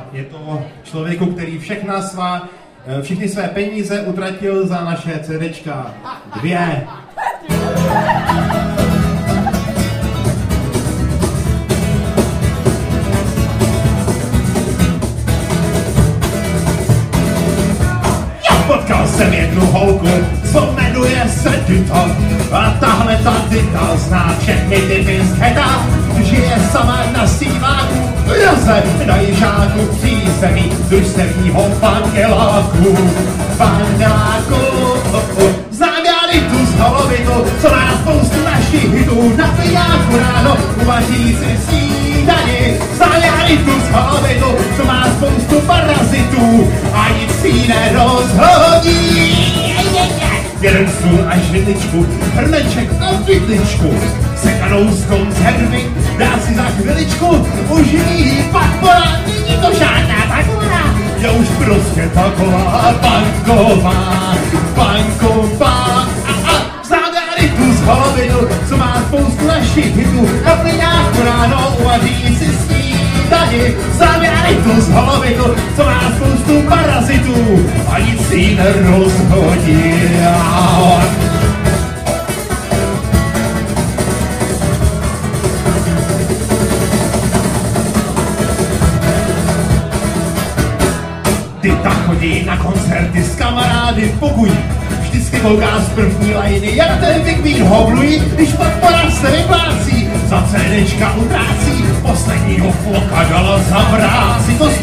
Je to člověku, který všechny své peníze utratil za naše CDčka. 2. Potkal jsem jednu holku, co jmenuje se Dita. A tahle ta Dita zná všechny typy z heta. Žije sama na símáku, leze na jižáku v přízemí družstevního pangeláku. Znám já Ditu z Holovitu, co má spoustu našich hitů. Na pijáku ráno uvaří si snídani. Znám já Ditu z Holovitu, co má spoustu parazitů a nic jí nerozhodí. Jeden stůl a židličku, hrneček a vidličku. Sekanou z konzervy, dá si za chviličku, uživí pak pora, není to žádná taková. Je už prostě taková banková. Znám já Ditu z Holovitu, co má spoustu našich hitů. Na plynáku ráno uvaří si snídani. Znám já Ditu z Holovitu, co má spoustu parazitů a nic jí nerozhodí. Dita chodí na koncerty s kamarády v pokoji. Vždycky kouká z první lajny, jak ten pingvín hoblují, když podpora se vyplácí. Za CDčka utrácí, posledního floka dala zavrácí. To